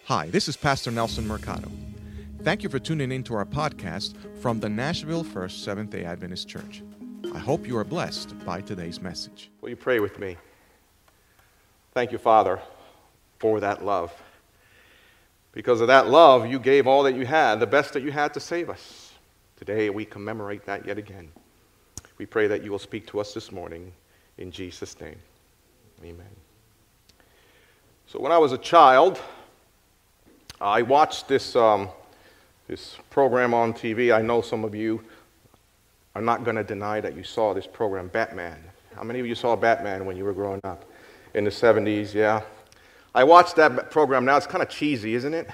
Hi, this is Pastor Nelson Mercado. Thank you for tuning in to our podcast from the Nashville First Seventh-day Adventist Church. I hope you are blessed by today's message. Will you pray with me? Thank you, Father, for that love. Because of that love, you gave all that you had, the best that you had to save us. Today we commemorate that yet again. We pray that you will speak to us this morning in Jesus' name. Amen. So when I was a child, I watched this program on TV. I know some of you are not going to deny that you saw this program, Batman. How many of you saw Batman when you were growing up in the 70s? Yeah. I watched that program now. It's kind of cheesy, isn't it?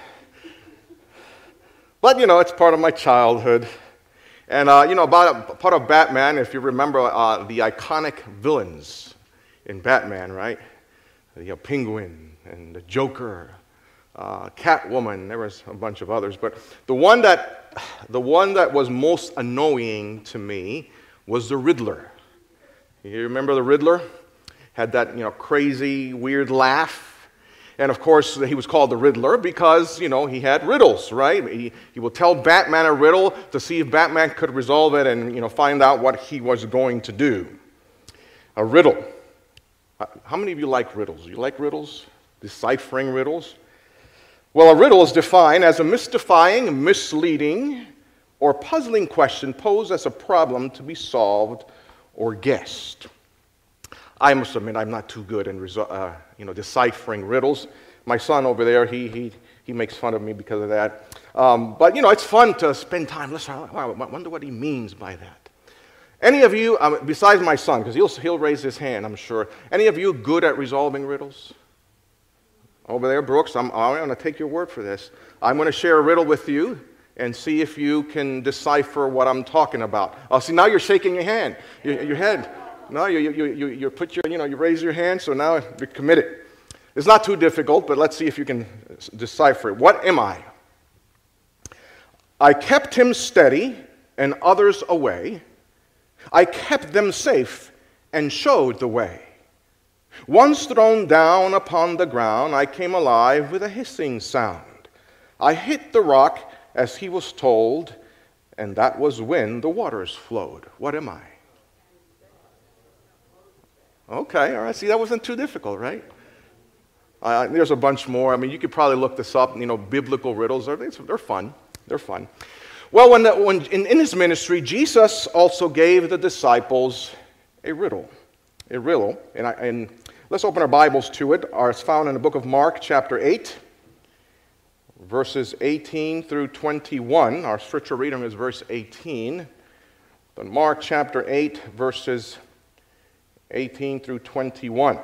But, it's part of my childhood. And, about part of Batman, if you remember the iconic villains in Batman, right? The Penguin and the Joker, Catwoman, there was a bunch of others. But the one that was most annoying to me was the Riddler. You remember the Riddler? Had that, crazy, weird laugh. And, of course, he was called the Riddler because, he had riddles, right? He would tell Batman a riddle to see if Batman could resolve it and, find out what he was going to do. A riddle. How many of you like riddles? You like riddles? Deciphering riddles? Well, a riddle is defined as a mystifying, misleading, or puzzling question posed as a problem to be solved or guessed. I must admit I'm not too good in deciphering riddles. My son over there, he makes fun of me because of that. But it's fun to spend time listening. I wonder what he means by that. Any of you, besides my son, because he'll raise his hand, I'm sure. Any of you good at resolving riddles? Over there, Brooks, I'm going to take your word for this. I'm going to share a riddle with you and see if you can decipher what I'm talking about. Oh, see, now you're shaking your hand, your head. No, you put your, you raise your hand, so now you're committed. It's not too difficult, but let's see if you can decipher it. What am I? I kept him steady and others away. I kept them safe and showed the way. Once thrown down upon the ground, I came alive with a hissing sound. I hit the rock as he was told, and that was when the waters flowed. What am I? Okay, all right. See, that wasn't too difficult, right? There's a bunch more. You could probably look this up. Biblical riddles, they're fun. They're fun. Well, when in his ministry, Jesus also gave the disciples a riddle. A riddle. And let's open our Bibles to it. It's found in the book of Mark, chapter 8, verses 18 through 21. Our scripture reading is verse 18. But Mark, chapter 8, verses 18 through 21.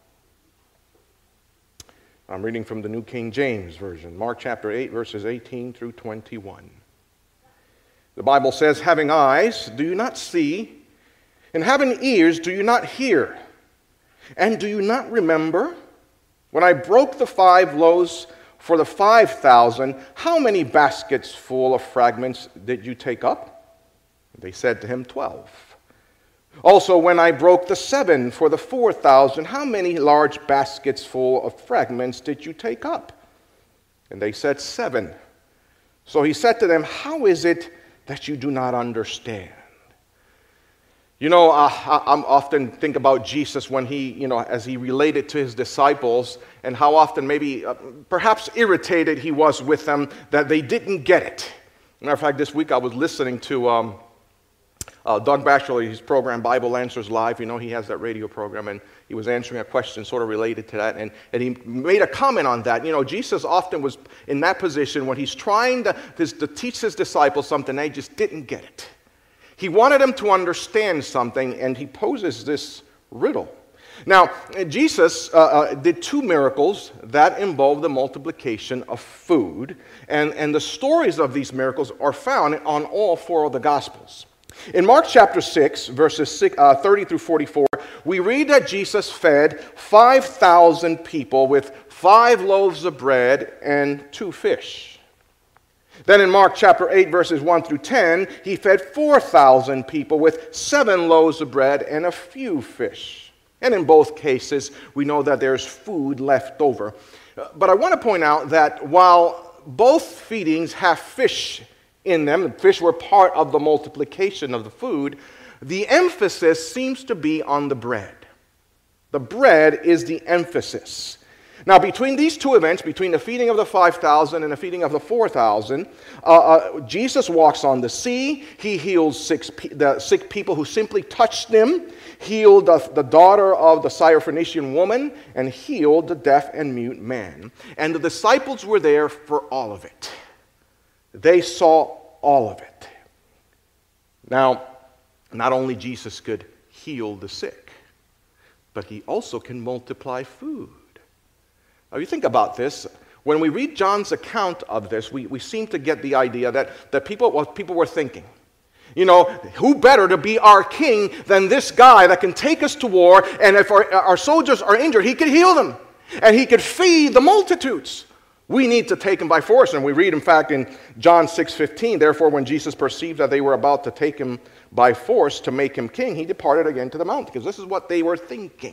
I'm reading from the New King James Version. Mark chapter 8, verses 18 through 21. The Bible says, having eyes, do you not see? And having ears, do you not hear? And do you not remember? When I broke the 5 loaves for the 5,000, how many baskets full of fragments did you take up? They said to him, 12. Also, when I broke the 7 for the 4,000, how many large baskets full of fragments did you take up? And they said, 7. So he said to them, how is it that you do not understand? I often think about Jesus when he, as he related to his disciples and how often maybe, perhaps irritated he was with them that they didn't get it. Matter of fact, this week I was listening to Doug Batchelor, his program, Bible Answers Live. He has that radio program, and he was answering a question sort of related to that, and he made a comment on that. Jesus often was in that position when he's trying to teach his disciples something, they just didn't get it. He wanted them to understand something, and he poses this riddle. Now, Jesus did 2 miracles that involved the multiplication of food, and the stories of these miracles are found on all 4 of the Gospels. In Mark chapter 6, verses 30 through 44, we read that Jesus fed 5,000 people with 5 loaves of bread and 2 fish. Then in Mark chapter 8, verses 1 through 10, he fed 4,000 people with 7 loaves of bread and a few fish. And in both cases, we know that there's food left over. But I want to point out that while both feedings have fish in them, the fish were part of the multiplication of the food, the emphasis seems to be on the bread. The bread is the emphasis. Now, between these two events, between the feeding of the 5,000 and the feeding of the 4,000, Jesus walks on the sea. He heals the sick people who simply touched him, healed the daughter of the Syrophoenician woman, and healed the deaf and mute man. And the disciples were there for all of it. They saw all of it. Now, not only Jesus could heal the sick, but he also can multiply food. Now, you think about this. When we read John's account of this, we seem to get the idea that people were thinking. You know, who better to be our king than this guy that can take us to war, and if our soldiers are injured, he could heal them, and he could feed the multitudes. We need to take him by force. And we read, in fact, in John 6:15, therefore, when Jesus perceived that they were about to take him by force to make him king, he departed again to the mountain, because this is what they were thinking.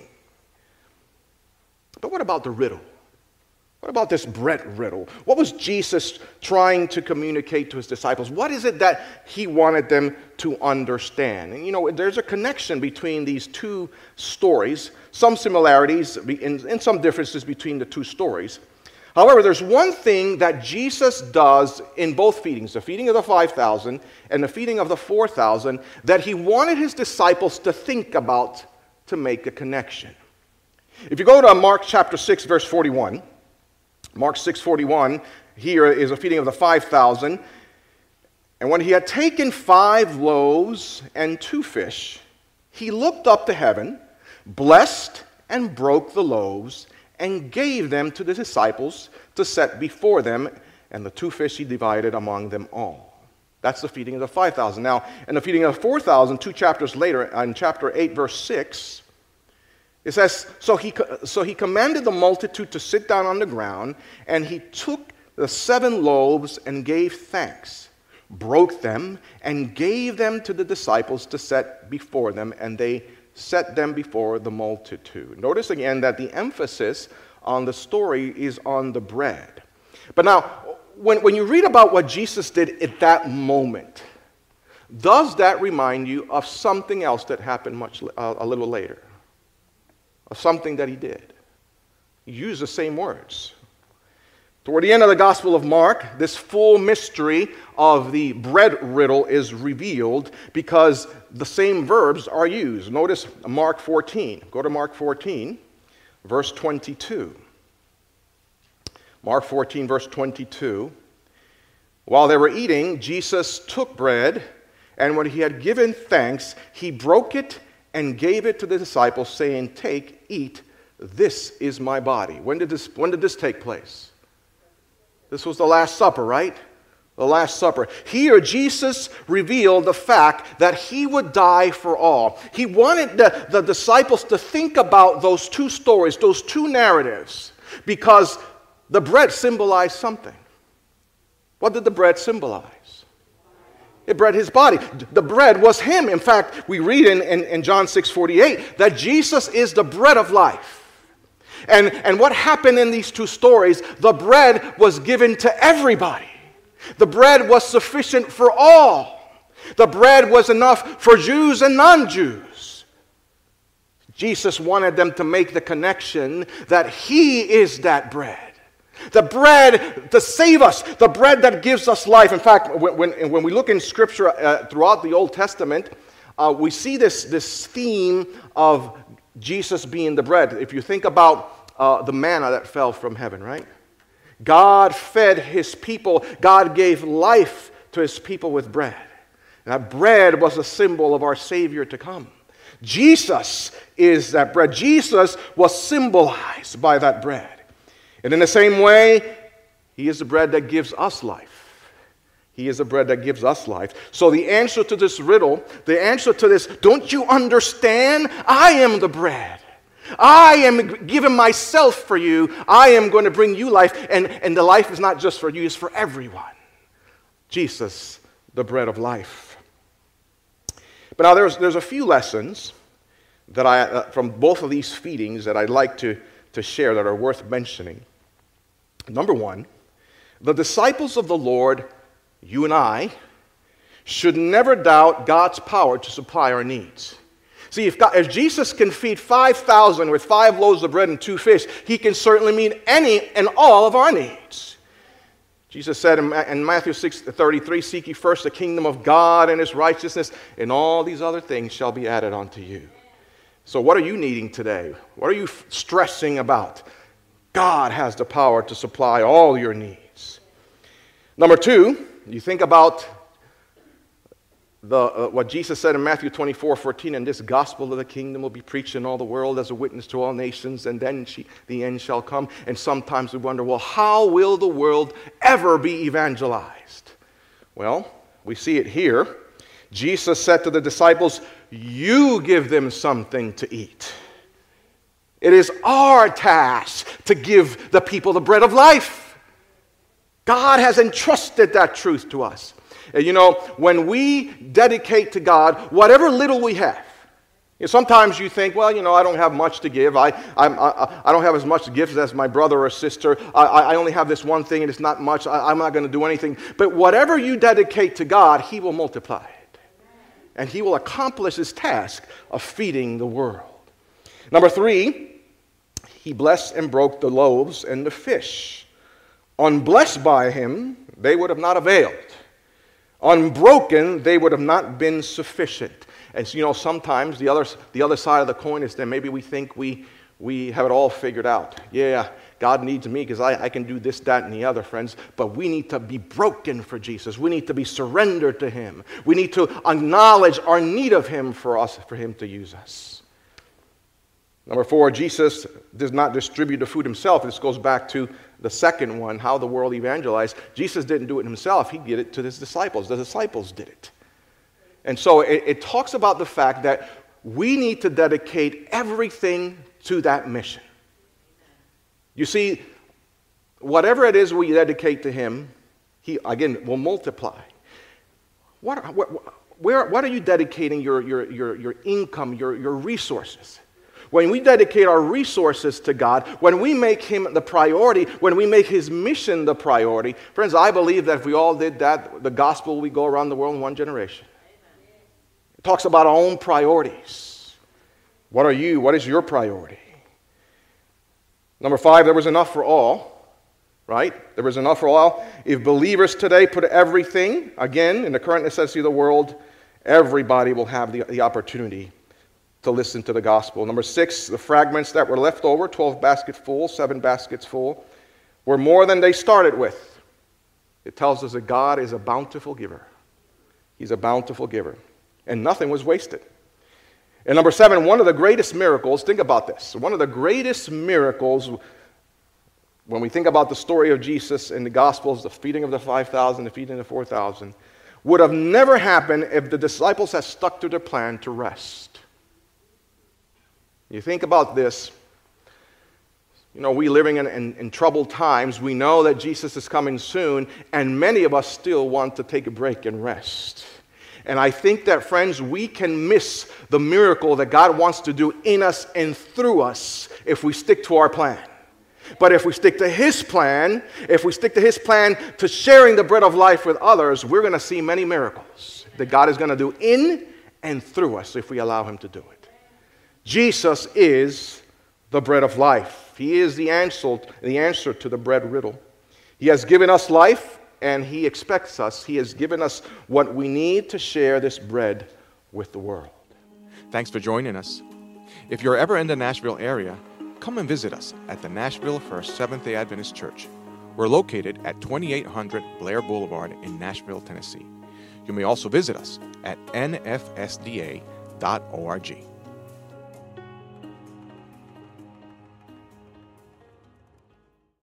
But what about the riddle? What about this bread riddle? What was Jesus trying to communicate to his disciples? What is it that he wanted them to understand? And you know, there's a connection between these two stories, some similarities and some differences between the two stories. However, there's one thing that Jesus does in both feedings, the feeding of the 5,000 and the feeding of the 4,000, that he wanted his disciples to think about to make a connection. If you go to Mark chapter 6, verse 41, Mark 6:41, here is a feeding of the 5,000. And when he had taken 5 loaves and 2 fish, he looked up to heaven, blessed and broke the loaves, and gave them to the disciples to set before them, and the 2 fish he divided among them all. That's the feeding of the 5,000. Now, in the feeding of the 4,000, 2 chapters later, in chapter 8, verse 6, it says, so he commanded the multitude to sit down on the ground, and he took the 7 loaves and gave thanks, broke them, and gave them to the disciples to set before them, and they set them before the multitude. Notice again that the emphasis on the story is on the bread. But now, when you read about what Jesus did at that moment, does that remind you of something else that happened a little later? Of something that he did? He used the same words. Toward the end of the Gospel of Mark, this full mystery of the bread riddle is revealed because the same verbs are used. Notice Mark 14. Go to Mark 14, verse 22. Mark 14, verse 22. While they were eating, Jesus took bread, and when he had given thanks, he broke it and gave it to the disciples, saying, "Take, eat, this is my body." When did this take place? This was the Last Supper, right? The Last Supper. Here, Jesus revealed the fact that he would die for all. He wanted the disciples to think about those two stories, those two narratives, because the bread symbolized something. What did the bread symbolize? It bred his body. The bread was him. In fact, we read in John 6:48 that Jesus is the bread of life. And what happened in these two stories, the bread was given to everybody. The bread was sufficient for all. The bread was enough for Jews and non-Jews. Jesus wanted them to make the connection that he is that bread. The bread to save us, the bread that gives us life. In fact, when we look in Scripture throughout the Old Testament, we see this theme of Jesus being the bread. If you think about the manna that fell from heaven, right? God fed his people. God gave life to his people with bread. And that bread was a symbol of our Savior to come. Jesus is that bread. Jesus was symbolized by that bread. And in the same way, he is the bread that gives us life. He is the bread that gives us life. So the answer to this riddle, the answer to this, don't you understand? I am the bread. I am giving myself for you. I am going to bring you life. And the life is not just for you, it's for everyone. Jesus, the bread of life. But now there's a few lessons that from both of these feedings that I'd like to share that are worth mentioning. Number one, the disciples of the Lord, you and I, should never doubt God's power to supply our needs. See, if Jesus can feed 5,000 with 5 loaves of bread and 2 fish, he can certainly meet any and all of our needs. Jesus said in Matthew 6:33, seek ye first the kingdom of God and his righteousness, and all these other things shall be added unto you. So what are you needing today? What are you stressing about? God has the power to supply all your needs. Number two, you think about what Jesus said in Matthew 24:14, and this gospel of the kingdom will be preached in all the world as a witness to all nations, and then the end shall come. And sometimes we wonder, well, how will the world ever be evangelized? Well, we see it here. Jesus said to the disciples, you give them something to eat. It is our task to give the people the bread of life. God has entrusted that truth to us. And you know, when we dedicate to God whatever little we have, sometimes you think, well, I don't have much to give. I don't have as much gifts as my brother or sister. I only have this one thing and it's not much. I'm not going to do anything. But whatever you dedicate to God, he will multiply it. And he will accomplish his task of feeding the world. Number three, he blessed and broke the loaves and the fish. Unblessed by him, they would have not availed. Unbroken, they would have not been sufficient. And sometimes the other side of the coin is that maybe we think we have it all figured out. Yeah, God needs me because I can do this, that, and the other, friends. But we need to be broken for Jesus. We need to be surrendered to him. We need to acknowledge our need of him for him to use us. Number four, Jesus does not distribute the food himself. This goes back to the second one, how the world evangelized. Jesus didn't do it himself. He did it to his disciples. The disciples did it. And so it talks about the fact that we need to dedicate everything to that mission. You see, whatever it is we dedicate to him, he, again, will multiply. What are you dedicating your income, your resources? When we dedicate our resources to God, when we make him the priority, when we make his mission the priority, friends, I believe that if we all did that, the gospel would go around the world in one generation. It talks about our own priorities. What is your priority? Number five, there was enough for all, right? There was enough for all. If believers today put everything, again, in the current necessity of the world, everybody will have the opportunity to listen to the gospel. Number six, the fragments that were left over, 12 baskets full, 7 baskets full, were more than they started with. It tells us that God is a bountiful giver. He's a bountiful giver. And nothing was wasted. And number 7, one of the greatest miracles, think about this, one of the greatest miracles when we think about the story of Jesus in the Gospels, the feeding of the 5,000, the feeding of the 4,000, would have never happened if the disciples had stuck to their plan to rest. You think about this, we living in troubled times, we know that Jesus is coming soon, and many of us still want to take a break and rest. And I think that, friends, we can miss the miracle that God wants to do in us and through us if we stick to our plan. But if we stick to his plan, to sharing the bread of life with others, we're going to see many miracles that God is going to do in and through us if we allow him to do it. Jesus is the bread of life. He is the answer to the bread riddle. He has given us life, and he expects us. He has given us what we need to share this bread with the world. Thanks for joining us. If you're ever in the Nashville area, come and visit us at the Nashville First Seventh-day Adventist Church. We're located at 2800 Blair Boulevard in Nashville, Tennessee. You may also visit us at nfsda.org.